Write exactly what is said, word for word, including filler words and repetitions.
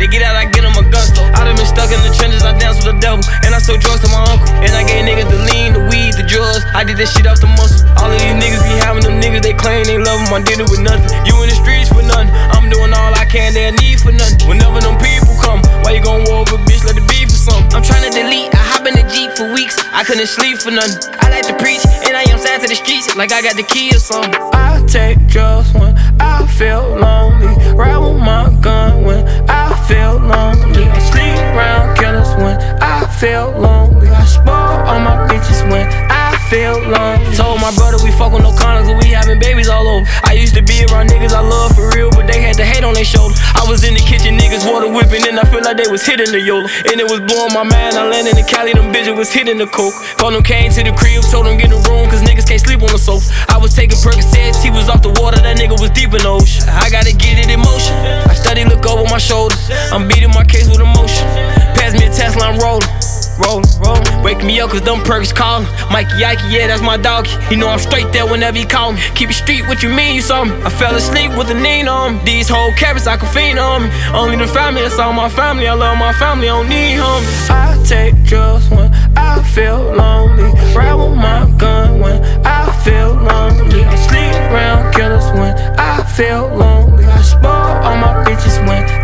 They get out, I get them a gun. I done been stuck in the trenches, I dance with the devil. And I sold drugs to my uncle. And I gave niggas the lean, the weed, the drugs. I did that shit off the muscle. All of these niggas be having them niggas, they claim they love them. I did it with nothing. You in the streets for nothing. I'm doing all I can, they need for nothing. Whenever them people come, why you gon' war over a bitch, let it be for something. I'm tryna delete, I hop in the Jeep for weeks. I couldn't sleep for nothing. I like to preach, and I am sad to the streets, like I got the key or something. I take drugs when I feel lonely. Ride with my gun when I feel lonely. I sleep around killers when I feel lonely. I spoil all my bitches when I feel lonely. Told my brother we fuck with no condoms and we having babies all over. I used to be around niggas I love for real, but they had the hate on their shoulder. I was in the kitchen, niggas water whipping, and I feel like they was hitting the Yola. And it was blowing my mind, I landed in Cali, them bitches was hitting the coke. Called them, came to the crib, told them get in the room, cause niggas can't sleep on the sofa. I was taking Percocets, he was off the water, that nigga was deep in the ocean. I gotta get it in motion, I study, look over my shoulders. I'm beating my case with emotion. Pass me a Tesla, I'm rolling. Rollin', rollin', wake me up cause them perks callin'. Mikey Ike, yeah, that's my dog. He know I'm straight there whenever he call me. Keep it street, what you mean, you saw me? I fell asleep with a knee on me. These whole carrots, I can fiend on me. Only the family, that's all my family. I love my family, I don't need homies. I take drugs when I feel lonely. Ride with my gun when I feel lonely. I sleep around killers when I feel lonely. I spoil all my bitches when